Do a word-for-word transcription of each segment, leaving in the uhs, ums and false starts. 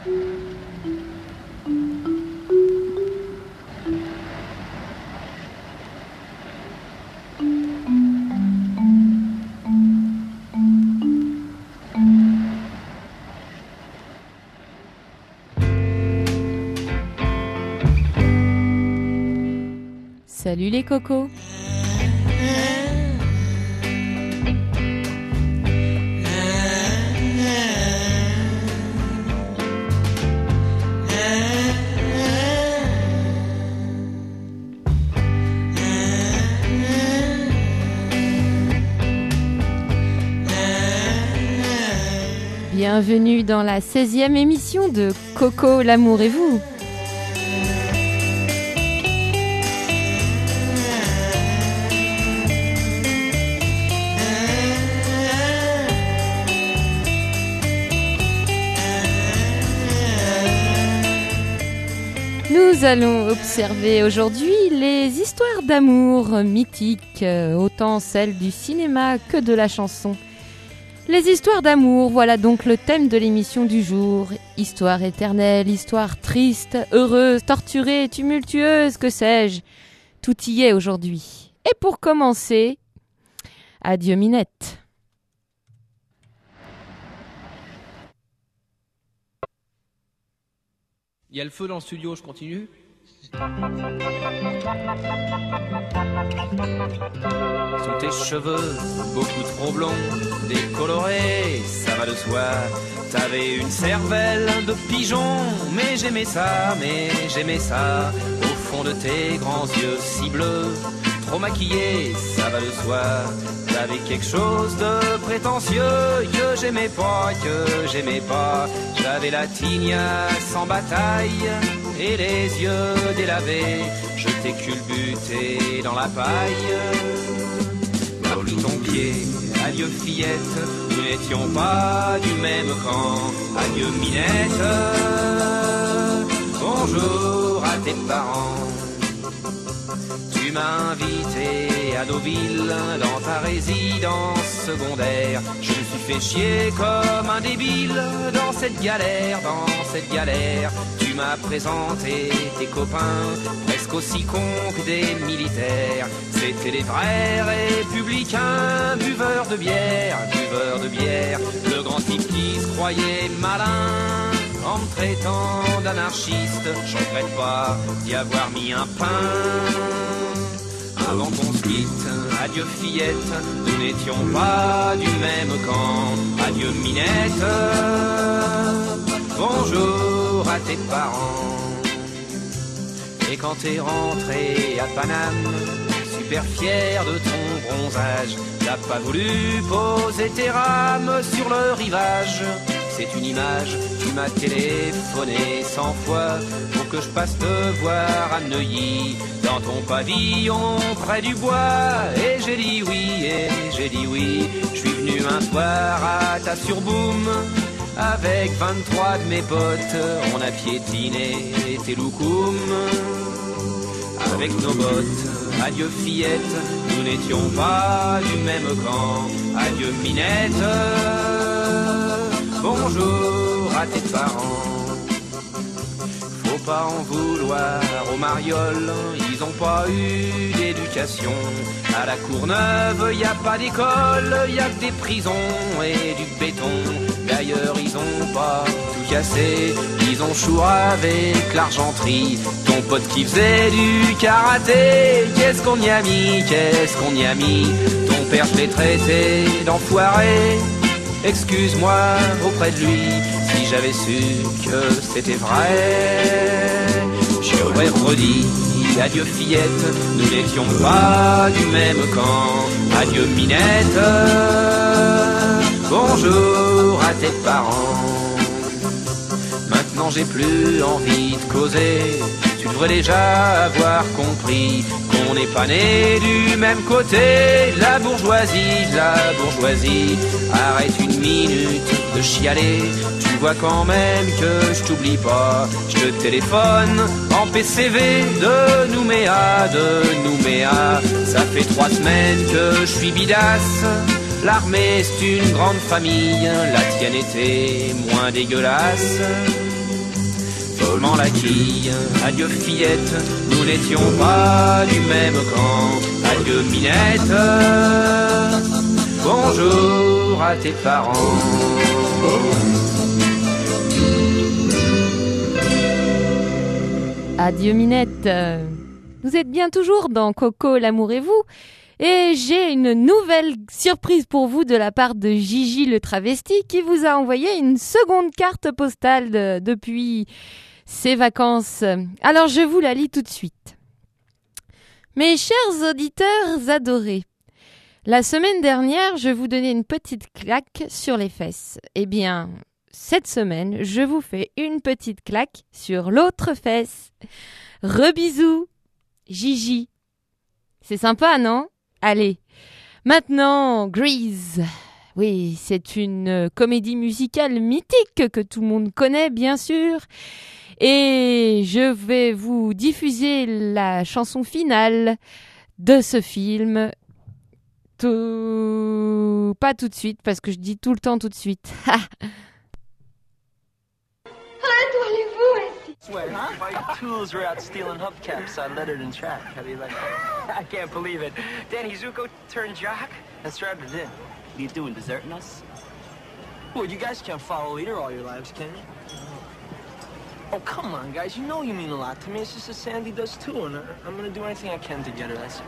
Salut les cocos. Bienvenue dans la seizième émission de Coco, l'amour et vous. Nous allons observer aujourd'hui les histoires d'amour mythiques, autant celles du cinéma que de la chanson. Les histoires d'amour, voilà donc le thème de l'émission du jour. Histoire éternelle, histoire triste, heureuse, torturée, tumultueuse, que sais-je. Tout y est aujourd'hui. Et pour commencer, adieu Minette. Il y a le feu dans le studio, je continue. Sous tes cheveux, beaucoup trop blonds, décolorés, ça va de soi. T'avais une cervelle de pigeon, mais j'aimais ça, mais j'aimais ça. Au fond de tes grands yeux si bleus, trop maquillés, ça va de soi. T'avais quelque chose de prétentieux que j'aimais pas, que j'aimais pas. J'avais la tignasse en bataille et les yeux délavés. Je t'ai culbuté dans la paille. T'as pris ton pied, adieu fillette. Nous n'étions pas du même camp. Adieu Minette. Bonjour à tes parents. Tu m'as invité à Deauville dans ta résidence secondaire. Je me suis fait chier comme un débile dans cette galère, dans cette galère. Tu m'as présenté tes copains, presque aussi cons que des militaires. C'étaient des vrais républicains, buveurs de bière, buveurs de bière. Le grand type qui se croyait malin en me traitant d'anarchiste. Je regrette pas d'y avoir mis un pain. Avant qu'on se quitte, adieu fillette, nous n'étions pas du même camp. Adieu Minette, bonjour à tes parents. Et quand t'es rentré à Paname, super fier de ton bronzage, t'as pas voulu poser tes rames sur le rivage. C'est une image, tu m'as téléphoné cent fois pour que je passe te voir à Neuilly, dans ton pavillon près du bois. Et j'ai dit oui, et j'ai dit oui. Je suis venu un soir à ta surboom avec vingt-trois de mes potes. On a piétiné tes loukoums avec nos bottes. Adieu fillette, nous n'étions pas du même camp. Adieu Minette, bonjour à tes parents. Faut pas en vouloir aux marioles, ils ont pas eu d'éducation. À la Courneuve, y a pas d'école, y a que des prisons et du béton. D'ailleurs, ils ont pas tout cassé, ils ont chouré avec l'argenterie. Ton pote qui faisait du karaté, qu'est-ce qu'on y a mis, qu'est-ce qu'on y a mis. Ton père, je l'ai traité d'enfoiré. Excuse-moi auprès de lui, si j'avais su que c'était vrai, j'aurais redit adieu fillette, nous n'étions pas du même camp. Adieu Minette, bonjour à tes parents. Maintenant j'ai plus envie de causer, tu devrais déjà avoir compris qu'on n'est pas né du même côté. La bourgeoisie, la bourgeoisie, arrête une minute de chialer. Tu vois quand même que je t'oublie pas. Je te téléphone en P C V de Nouméa, de Nouméa. Ça fait trois semaines que je suis bidasse. L'armée c'est une grande famille, la tienne était moins dégueulasse. follement la quille. Adieu fillette, nous n'étions pas du même camp. Adieu Minette, bonjour à tes parents. Adieu Minette. Vous êtes bien toujours dans Coco, l'amour et vous. Et j'ai une nouvelle surprise pour vous de la part de Gigi le travesti qui vous a envoyé une seconde carte postale de, depuis ses vacances. Alors je vous la lis tout de suite. Mes chers auditeurs adorés, la semaine dernière, je vous donnais une petite claque sur les fesses. Eh bien, cette semaine, je vous fais une petite claque sur l'autre fesse. Rebisous, Gigi. C'est sympa, non ? Allez, maintenant, Grease. Oui, c'est une comédie musicale mythique que tout le monde connaît, bien sûr. Et je vais vous diffuser la chanson finale de ce film. Tout... Pas tout de suite, parce que je dis tout le temps tout de suite. Swear, huh? My tools were out stealing hubcaps on Letterden track. How do you like that? I can't believe it. Danny Zuko turned jock? That's right, I did. What are you doing, deserting us? Well, you guys can't follow a leader all your lives, can you? Oh, come on, guys. You know you mean a lot to me. It's just that Sandy does too, and I'm gonna do anything I can to get her, that's it.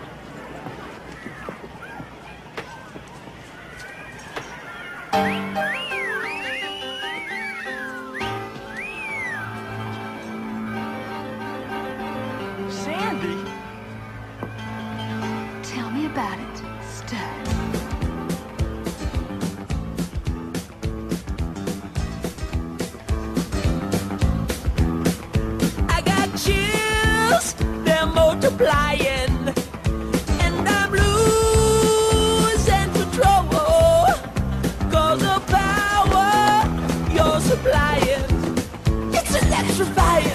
Tell me about it, Stud. I got chills, they're multiplying, and I'm losing control, 'cause the power you're supplying, it's electrifying.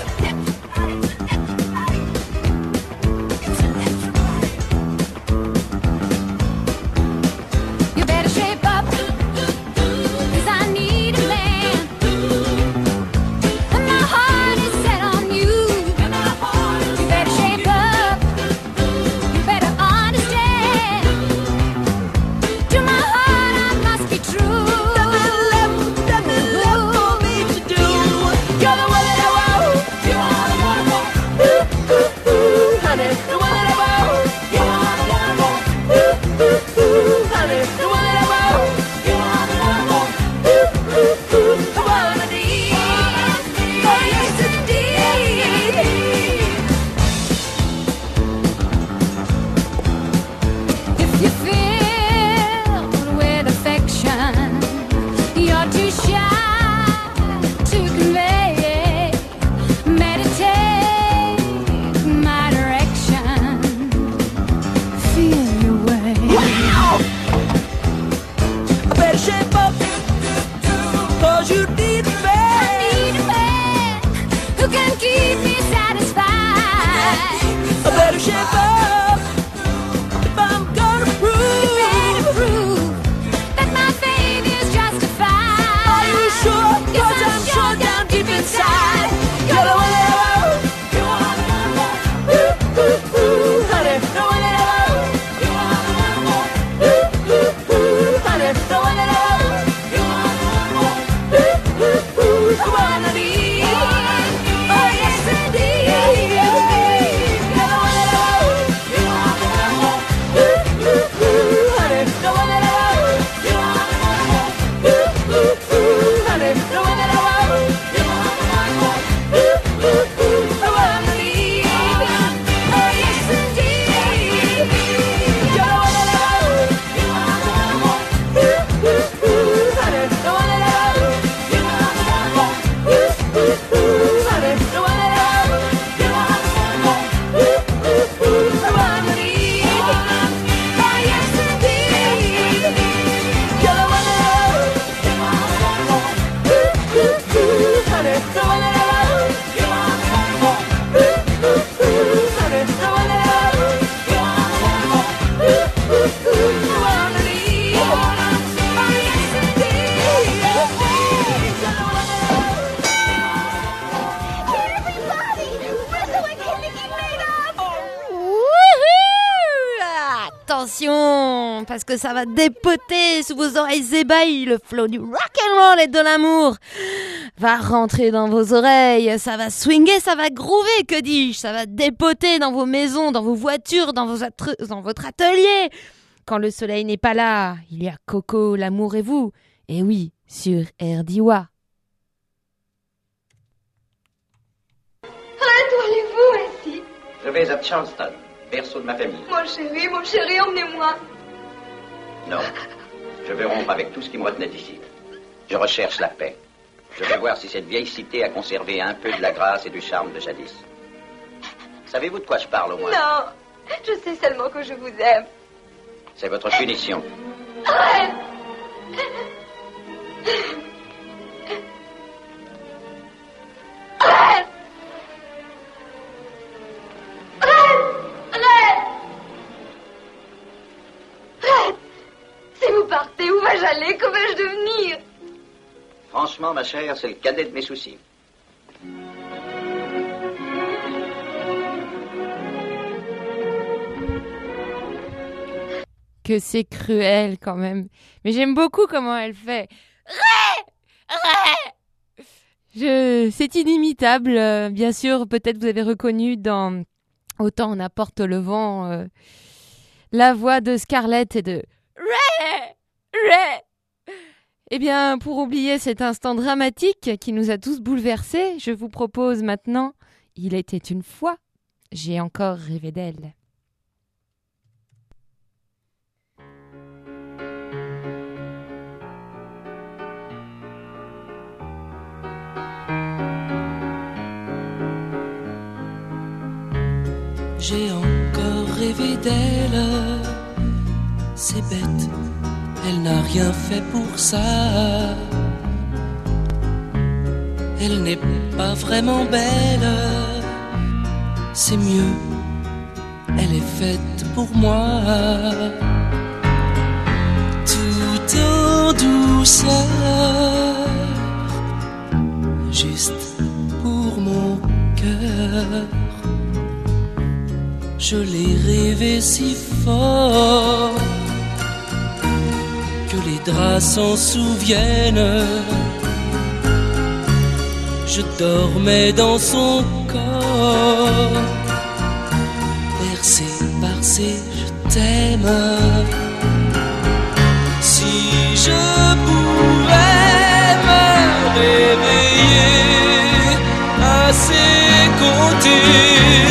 attention, parce que ça va dépoter sous vos oreilles ébahies. Le flot du rock'n'roll et de l'amour va rentrer dans vos oreilles. Ça va swinguer, ça va groover, que dis-je. Ça va dépoter dans vos maisons, dans vos voitures, dans, vos atre- dans votre atelier. Quand le soleil n'est pas là, il y a Coco, l'amour et vous. Et oui, sur R D W. Où allez-vous ainsi? Je vais à Charleston, berceau de ma famille. Mon chéri, mon chéri, emmenez-moi. Non, je vais rompre avec tout ce qui me retenait ici. Je recherche la paix. Je vais voir si cette vieille cité a conservé un peu de la grâce et du charme de jadis. Savez-vous de quoi je parle au moins? Non, je sais seulement que je vous aime. C'est votre punition. Arrête! Arrête! Si vous partez, où vais-je aller? Que vais-je devenir? Franchement, ma chère, c'est le cadet de mes soucis. Que c'est cruel quand même. Mais j'aime beaucoup comment elle fait. Ré! Ré! Je... C'est inimitable. Euh, bien sûr, peut-être vous avez reconnu dans Autant on apporte le vent euh, la voix de Scarlett et de Ré! Ré! Eh bien, pour oublier cet instant dramatique qui nous a tous bouleversés, je vous propose maintenant Il était une fois, j'ai encore rêvé d'elle. J'ai encore rêvé d'elle, c'est bête, elle n'a rien fait pour ça. Elle n'est pas vraiment belle, c'est mieux, elle est faite pour moi. Tout en douceur, juste pour mon cœur. Je l'ai rêvé si fort que les draps s'en souviennent. Je dormais dans son corps, bercé par ses je t'aime. Si je pouvais me réveiller à ses côtés,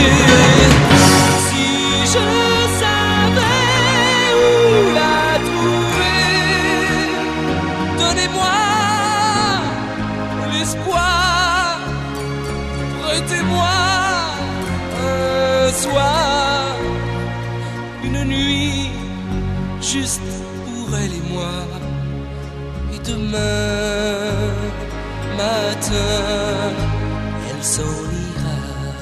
juste pour elle et moi. Et demain matin, elle s'en ira.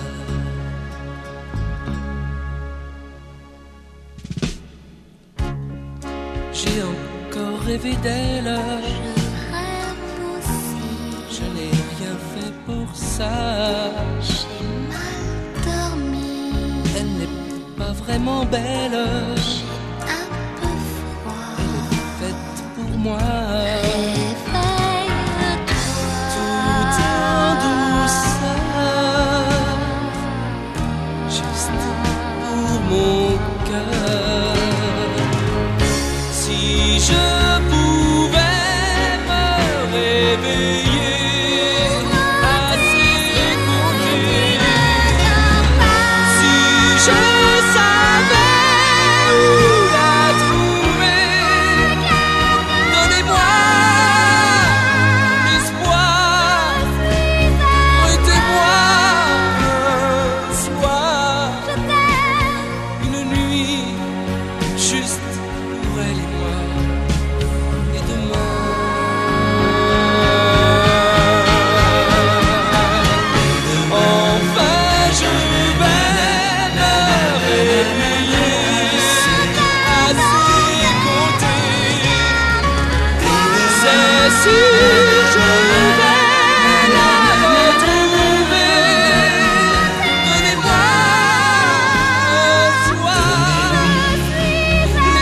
J'ai encore rêvé d'elle. Je rêve aussi. Je n'ai rien fait pour ça. J'ai mal dormi. Elle n'est pas vraiment belle. Moi, tout en douceur, juste pour mon cœur. Si je pouvais me réveiller à ses côtés, si je savais où la trouver. Si je vais la retrouver, donnez-moi un soir,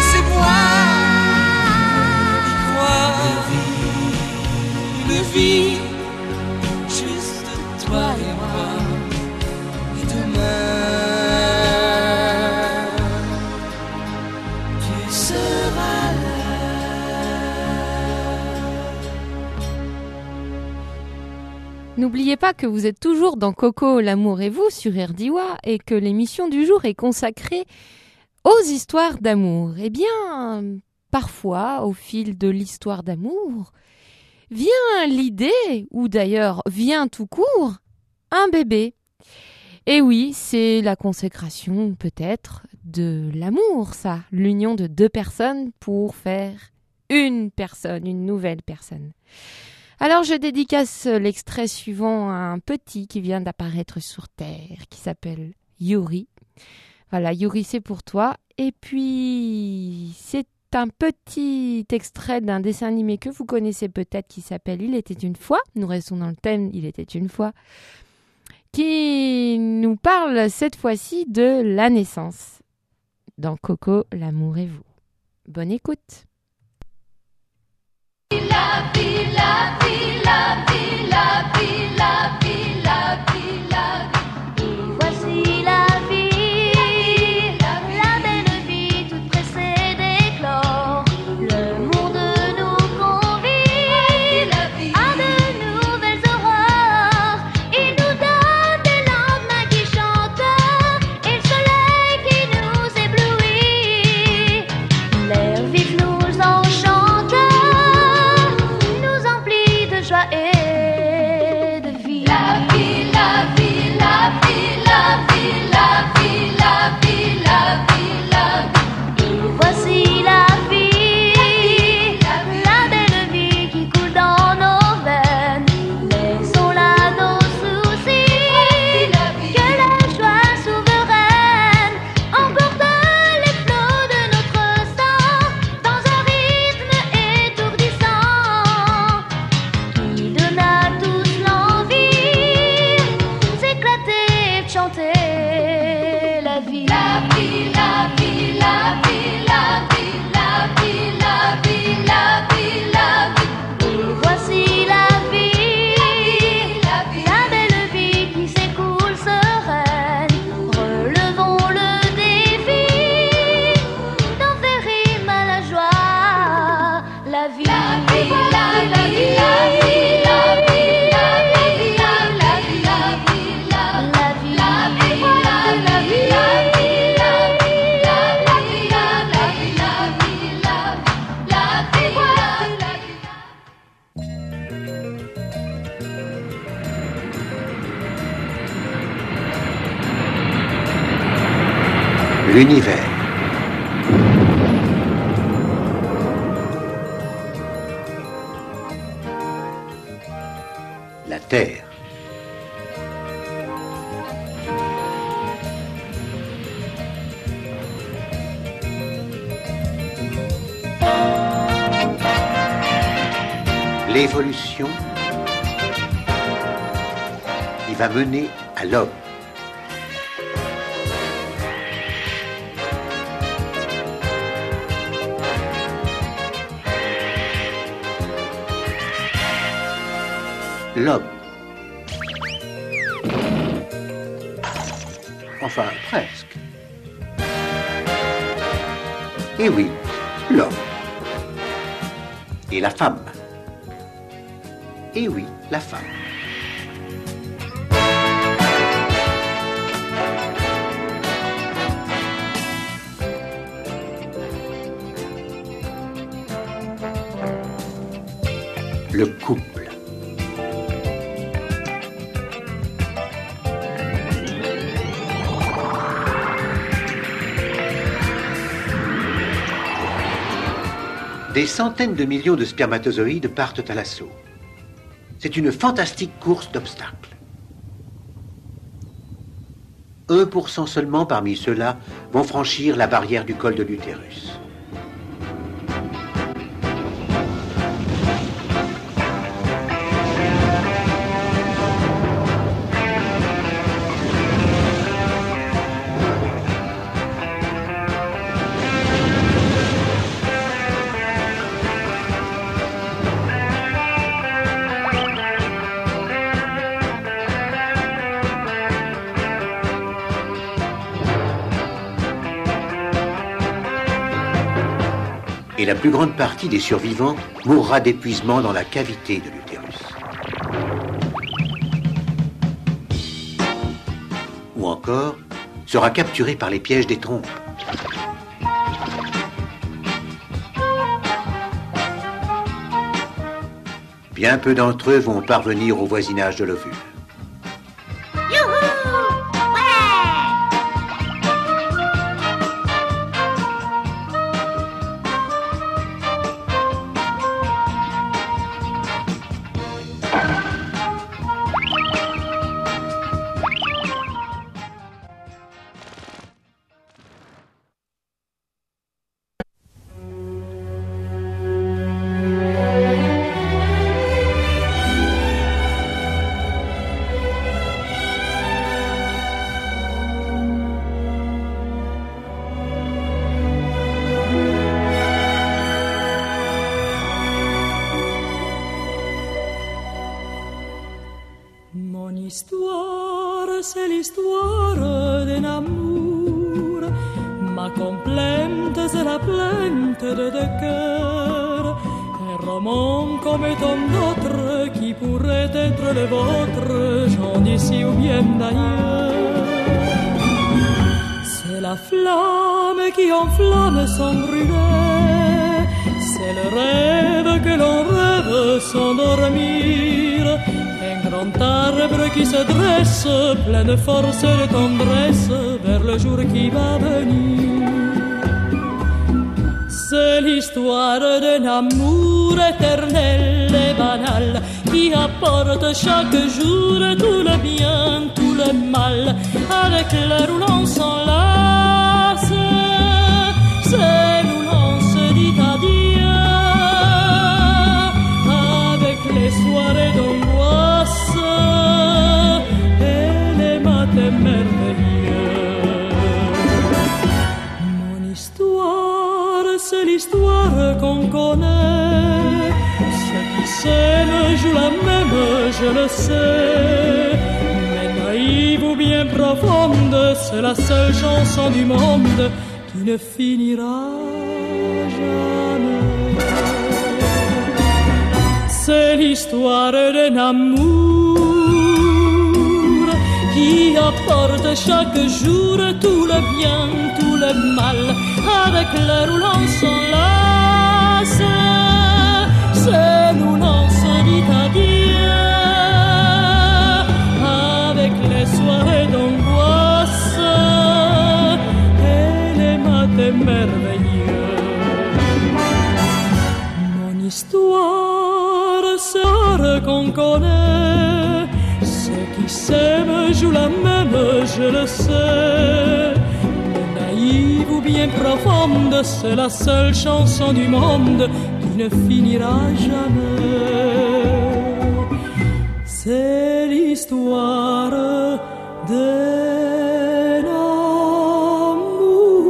N'oubliez pas que vous êtes toujours dans Coco, l'amour et vous sur R D W A et que l'émission du jour est consacrée aux histoires d'amour. Eh bien, parfois, au fil de l'histoire d'amour, vient l'idée, ou d'ailleurs vient tout court, un bébé. Et oui, c'est la consécration peut-être de l'amour, ça, l'union de deux personnes pour faire une personne, une nouvelle personne. Alors je dédicace l'extrait suivant à un petit qui vient d'apparaître sur Terre, qui s'appelle Yuri. Voilà, Yuri, c'est pour toi. Et puis, c'est un petit extrait d'un dessin animé que vous connaissez peut-être qui s'appelle Il était une fois. Nous restons dans le thème Il était une fois. Qui nous parle cette fois-ci de la naissance. Dans Coco, l'amour et vous. Bonne écoute. La vie, la vie, la vie, la vie, la vie, la vie, la vie. Et voici la vie, la belle vie toute pressée d'éclore. Le monde nous convie à de nouvelles aurores. Il nous donne des lendemains qui chantent et le soleil qui nous éblouit. L'air vif nous enchante. Et de vie. La vie, la vie, la vie, la vie, la vie, la vie, la vie, la vie. Et voici la vie, la belle vie qui coule dans nos veines. Laissons là nos soucis, que la joie souveraine emporte les flots de notre sang dans un rythme étourdissant. Donne à tous l'envie s'éclater, chanter la vie. La vie, la vie, la vie, la vie, la vie, la vie, la vie, la vie. Et voici la vie, la belle vie qui s'écoule sereine. Relevons le défi d'en faire rime à la joie. La vie, la vie, la vie, la vie. L'univers. La Terre. L'évolution qui va mener à l'homme. L'homme. Enfin, presque. Et oui, l'homme. Et la femme. Et oui, la femme. Le couple. Des centaines de millions de spermatozoïdes partent à l'assaut. C'est une fantastique course d'obstacles. un pour cent seulement parmi ceux-là vont franchir la barrière du col de l'utérus. Et la plus grande partie des survivants mourra d'épuisement dans la cavité de l'utérus. ou encore sera capturé par les pièges des trompes. Bien peu d'entre eux vont parvenir au voisinage de l'ovule. C'est l'histoire d'un amour, ma complainte c'est la plainte de deux cœurs, un roman comme tant d'autres qui pourrait être le vôtre, j'en d'ici ou bien d'ailleurs. C'est la flamme qui enflamme sans brûler, c'est le rêve que l'on rêve sans dormir. Un grand arbre qui se dresse, plein de force et de tendresse, vers le jour qui va venir. C'est l'histoire d'un amour éternel et banal, qui apporte chaque jour tout le bien, tout le mal, avec l'heure où l'on s'enlace. C'est où l'on se dit adieu, avec les soirées d'angoisse et les matins merveilleux. Mon histoire, c'est l'histoire qu'on connaît. Ceux qui s'aiment jouent la même, je le sais. Mais naïve ou bien profonde, c'est la seule chanson du monde qui ne finira jamais. C'est l'histoire d'un amour qui apporte chaque jour tout le bien, tout le mal, avec l'heure où l'on s'enlace. C'est où l'on se dit adieu, avec les soirées d'angoisse et les matins merveilleux. Mon histoire, c'est qu'on connaît. Ceux qui s'aiment jouent la même, je le sais. Mais naïve ou bien profonde, c'est la seule chanson du monde qui ne finira jamais. C'est l'histoire d'un amour.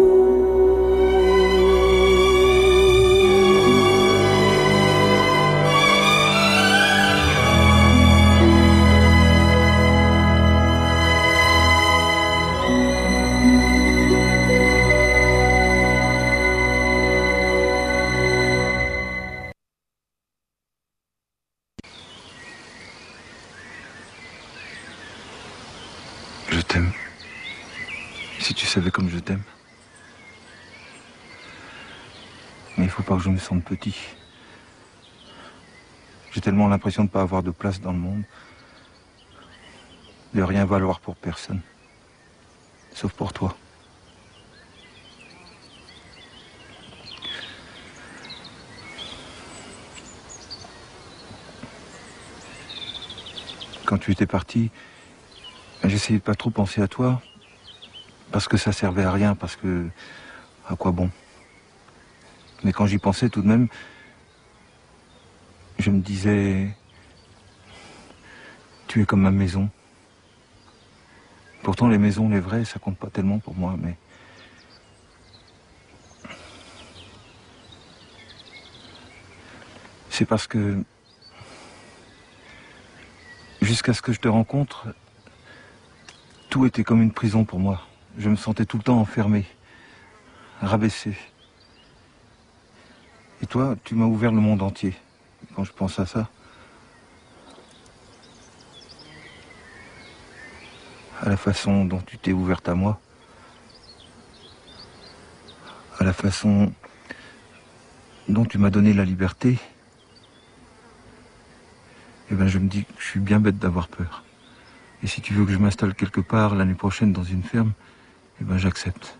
Je t'aime. Si tu savais comme je t'aime. Mais il faut pas que je me sente petit. J'ai tellement l'impression de ne pas avoir de place dans le monde. De rien valoir pour personne. Sauf pour toi. Quand tu étais parti, j'essayais de pas trop penser à toi, parce que ça servait à rien, parce que... à quoi bon? Mais quand j'y pensais tout de même, je me disais... Tu es comme ma maison. Pourtant les maisons, les vraies, ça compte pas tellement pour moi, mais... C'est parce que... Jusqu'à ce que je te rencontre... Tout était comme une prison pour moi. Je me sentais tout le temps enfermé, rabaissé. Et toi, tu m'as ouvert le monde entier. Quand je pense à ça. la façon dont tu t'es ouverte à moi, à la façon dont tu m'as donné la liberté, eh ben je me dis que je suis bien bête d'avoir peur. Et si tu veux que je m'installe quelque part l'année prochaine dans une ferme, eh ben j'accepte.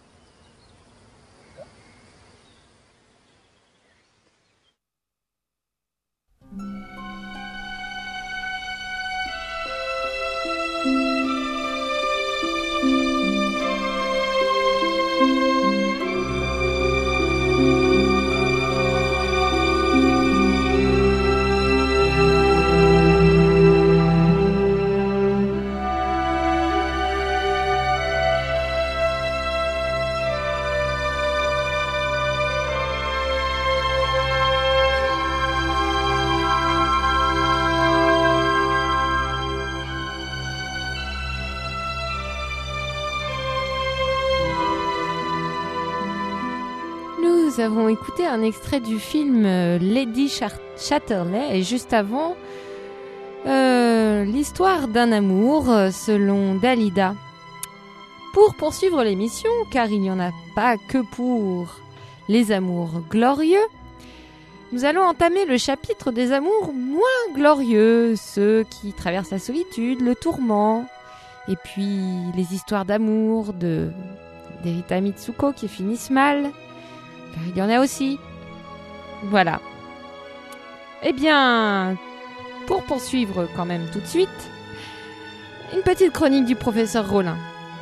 Nous avons écouté un extrait du film euh, Lady Char- Chatterley et juste avant euh, l'histoire d'un amour euh, selon Dalida. Pour poursuivre l'émission, car il n'y en a pas que pour les amours glorieux, nous allons entamer le chapitre des amours moins glorieux, ceux qui traversent la solitude, le tourment, et puis les histoires d'amour de d'Erita Mitsuko qui finissent mal. Car il y en a aussi. Voilà. Eh bien, pour poursuivre quand même tout de suite, une petite chronique du professeur Rollin.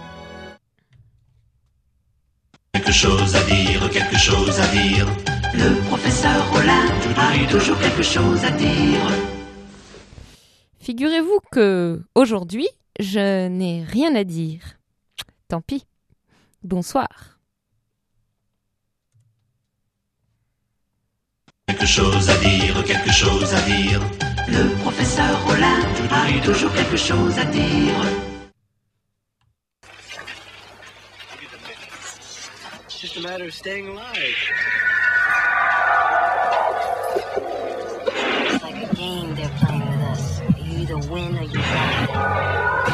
Quelque chose à dire, quelque chose à dire. Le professeur Rollin a toujours quelque chose à dire. Figurez-vous que aujourd'hui, je n'ai rien à dire. Tant pis. Bonsoir. Quelque chose à dire, quelque chose à dire. Le professeur Rollin a toujours quelque chose à dire. It's just a matter of staying alive. It's like a game they're playing with us. You either win or you die.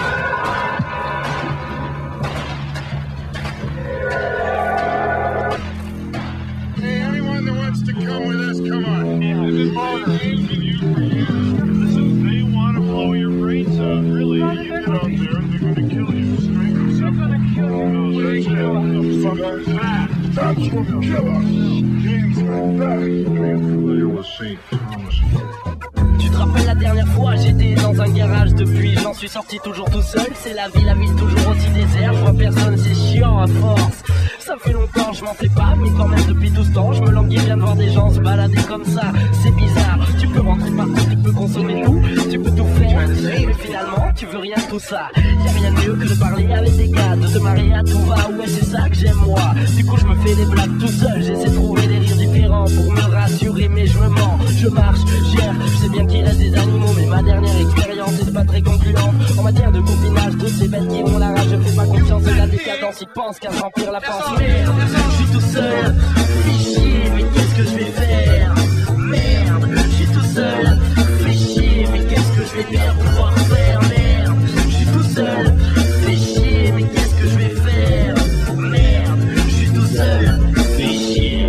Hey, anyone that wants to come with us, come on. Yeah, I've been motivating you for years. Listen, they want to blow your brains out. Really, you get out there and they're going to kill you. Straight or something. They're going to kill you. They kill you. Fucking that. That's what will kill us. Games like that. Transfamiliar with Saint Thomas. Tu te rappelles la dernière fois, j'étais dans un garage. Depuis, j'en suis sorti toujours tout seul. C'est la vie, la ville toujours aussi déserte. Je vois personne, c'est chiant à force. Ça fait longtemps, je m'en fais pas, mais quand même depuis tout ce temps, je me languis bien de voir des gens se balader comme ça. C'est bizarre, tu peux rentrer partout, tu peux consommer tout, tu peux tout faire, mais finalement, tu veux rien de tout ça. Y'a rien de mieux que de parler avec des gars, de te marier à tout va, ouais c'est ça que j'aime moi. Du coup je me fais des blagues tout seul, j'essaie de trouver des rires différents pour me rassurer, mais je me mens, je marche, gère, je sais bien qu'il reste des animaux, mais ma dernière expérience est pas très concluante. En matière de copinage, toutes ces bêtes qui vont la rage, je fais pas confiance à la décadence, ils pensent qu'à remplir la pensée. Merde, je suis tout seul, fais chier, mais qu'est-ce que je vais faire? Merde, je suis tout seul, fais chier, mais qu'est-ce que je vais bien pouvoir faire? Merde, je suis tout seul, fais chier, mais qu'est-ce que je vais faire? Merde, je suis tout seul, fais chier.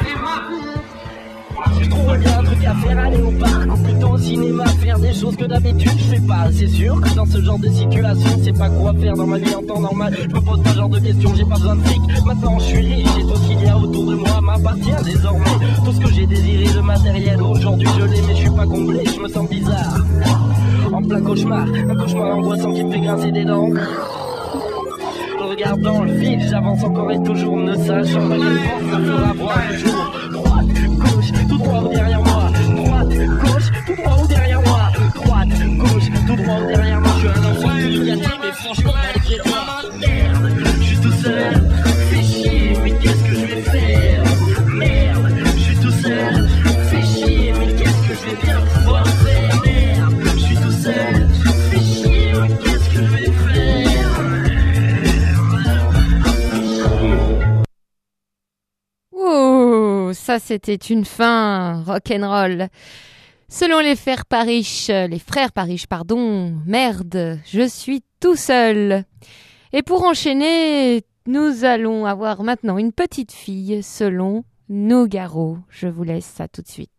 Je trouve bien un truc à faire, aller au parc ou plutôt au cinéma, faire des choses que d'habitude je fais pas. C'est sûr que dans ce genre de situation, c'est pas quoi faire dans ma vie en temps normal. Je me pose pas ce genre de questions, j'ai pas besoin de fric. Maintenant je suis riche et tout ce qu'il y a autour de moi m'appartient désormais. Tout ce que j'ai désiré de matériel, aujourd'hui je l'ai, mais je suis pas comblé, je me sens bizarre. En plein cauchemar, un cauchemar angoissant qui me fait grincer des dents. Je regarde dans le vide, j'avance encore et toujours ne sachant pas quelle force ça fera voir le jour. Droite, gauche, tout droit ou derrière moi. Droite, gauche, tout droit ou derrière moi. Droite, gauche, tout droit ou derrière moi. Je suis un enfant de gâté, mais franchement, malgré toi, merde, je suis tout seul. Fais chier, mais qu'est-ce que je vais faire? Merde, je suis tout seul. Fais chier, mais qu'est-ce que je vais bien pouvoir faire? Merde, je suis tout seul. Fais chier, mais qu'est-ce que je vais faire? Oh, ça c'était une fin rock'n'roll. Selon les frères Parish, les frères Parish, pardon, merde, je suis tout seul. Et pour enchaîner, nous allons avoir maintenant une petite fille selon Nougaro. Je vous laisse ça tout de suite.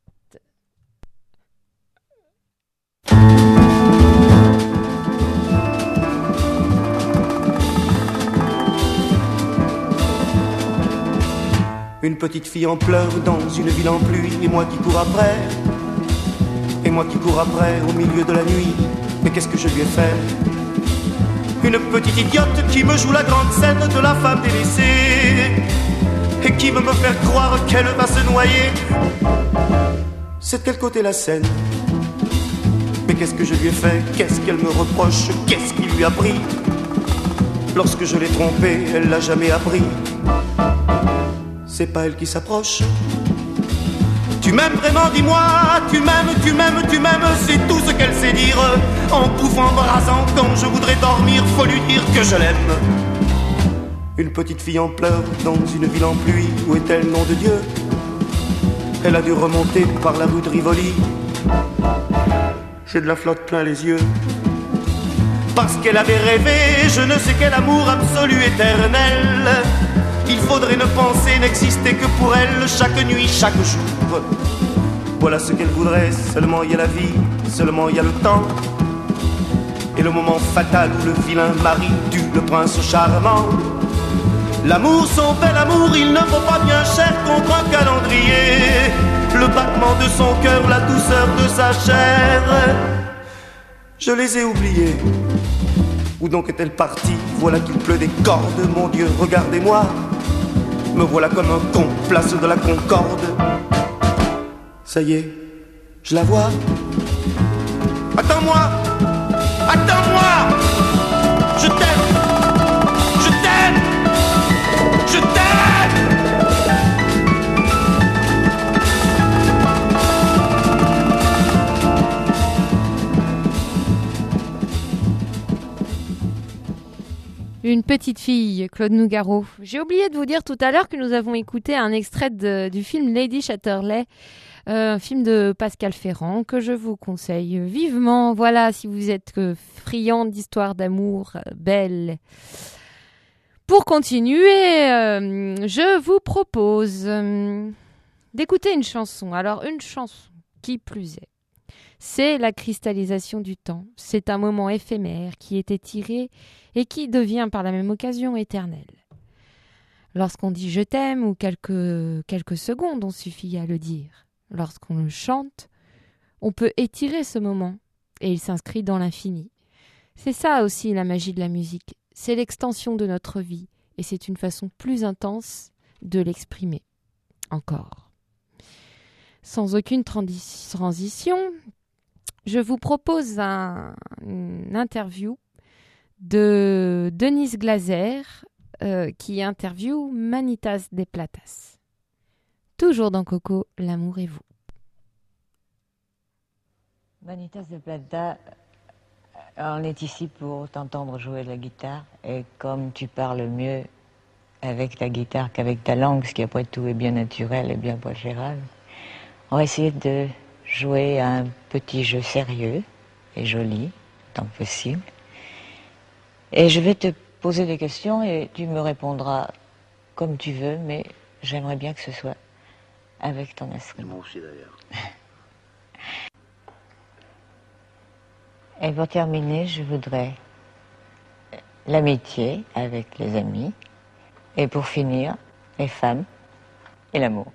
Une petite fille en pleurs dans une ville en pluie, et moi qui cours après, et moi qui cours après au milieu de la nuit. Mais qu'est-ce que je lui ai fait? Une petite idiote qui me joue la grande scène de la femme délaissée, et qui veut me faire croire qu'elle va se noyer. C'est de quel côté la scène? Mais qu'est-ce que je lui ai fait? Qu'est-ce qu'elle me reproche? Qu'est-ce qui lui a pris? Lorsque je l'ai trompée, elle l'a jamais appris. C'est pas elle qui s'approche. Tu m'aimes vraiment, dis-moi. Tu m'aimes, tu m'aimes, tu m'aimes. C'est tout ce qu'elle sait dire. En bouffant, brasant, quand je voudrais dormir, faut lui dire que je l'aime. Une petite fille en pleurs dans une ville en pluie. Où est-elle, nom de Dieu? Elle a dû remonter par la rue de Rivoli. J'ai de la flotte plein les yeux. Parce qu'elle avait rêvé, je ne sais quel amour absolu éternel. Il faudrait ne penser, n'exister que pour elle, chaque nuit, chaque jour. Voilà ce qu'elle voudrait, seulement il y a la vie, seulement il y a le temps. Et le moment fatal où le vilain mari tue le prince charmant. L'amour, son bel amour, il ne vaut pas bien cher contre un calendrier. Le battement de son cœur, la douceur de sa chair. Je les ai oubliés. Où donc est-elle partie? Voilà qu'il pleut des cordes, mon Dieu, regardez-moi. Me voilà comme un con, place de la Concorde. Ça y est, je la vois. Attends-moi, attends-moi. Je t'aime, je t'aime, je t'aime. Une petite fille, Claude Nougaro. J'ai oublié de vous dire tout à l'heure que nous avons écouté un extrait de, du film Lady Chatterley, euh, un film de Pascal Ferrand que je vous conseille vivement. Voilà, si vous êtes euh, friand d'histoires d'amour euh, belles. Pour continuer, euh, je vous propose euh, d'écouter une chanson. Alors, une chanson, qui plus est. C'est la cristallisation du temps. C'est un moment éphémère qui est étiré et qui devient par la même occasion éternel. Lorsqu'on dit « je t'aime » ou quelques, quelques secondes, on suffit à le dire. Lorsqu'on le chante, on peut étirer ce moment et il s'inscrit dans l'infini. C'est ça aussi la magie de la musique. C'est l'extension de notre vie et c'est une façon plus intense de l'exprimer. Encore. Sans aucune transi- transition, je vous propose un, une interview de Denise Glaser euh, qui interviewe Manitas de Platas. Toujours dans Coco, l'amour et vous. Manitas de Plata, on est ici pour t'entendre jouer de la guitare et comme tu parles mieux avec ta guitare qu'avec ta langue, ce qui après tout est bien naturel et bien poitérable, on va essayer de jouer un petit jeu sérieux et joli, tant que possible. Et je vais te poser des questions et tu me répondras comme tu veux, mais j'aimerais bien que ce soit avec ton instrument. Moi aussi d'ailleurs. Et pour terminer, je voudrais l'amitié avec les amis. Et pour finir, les femmes et l'amour.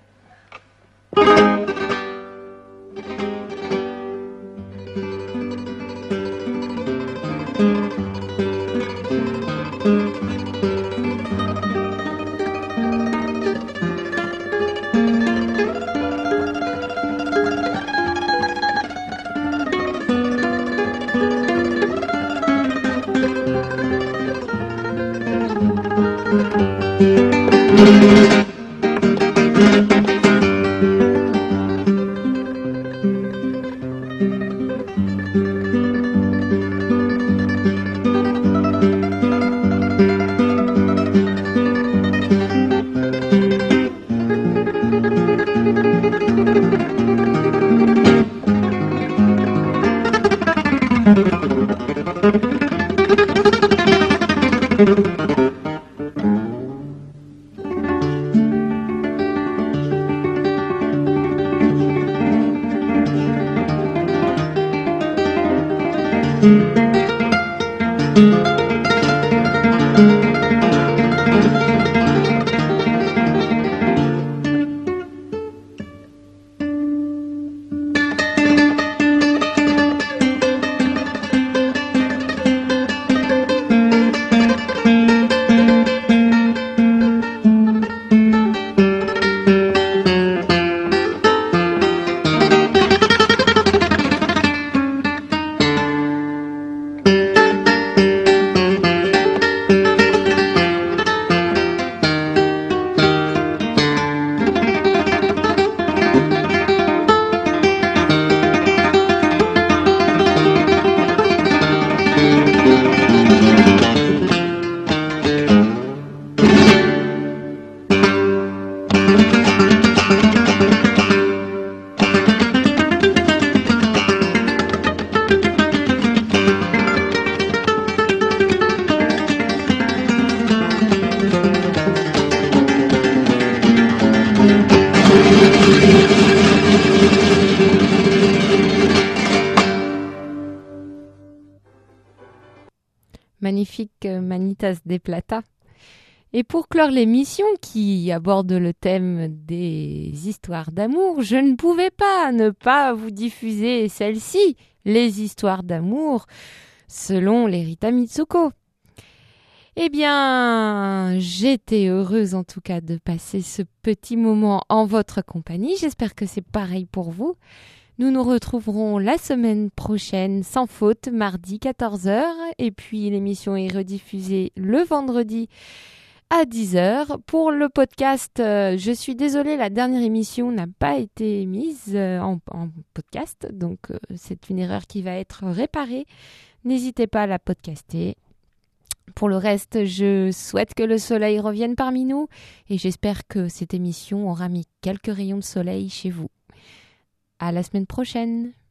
Magnifique Manitas de Plata. Et pour clore l'émission qui aborde le thème des histoires d'amour, je ne pouvais pas ne pas vous diffuser celle-ci, les histoires d'amour, selon les Rita Mitsuko. Eh bien, j'étais heureuse en tout cas de passer ce petit moment en votre compagnie. J'espère que c'est pareil pour vous. Nous nous retrouverons la semaine prochaine, sans faute, mardi quatorze heures. Et puis l'émission est rediffusée le vendredi à dix heures. Pour le podcast, euh, je suis désolée, la dernière émission n'a pas été mise euh, en, en podcast. Donc euh, c'est une erreur qui va être réparée. N'hésitez pas à la podcaster. Pour le reste, je souhaite que le soleil revienne parmi nous. Et j'espère que cette émission aura mis quelques rayons de soleil chez vous. À la semaine prochaine.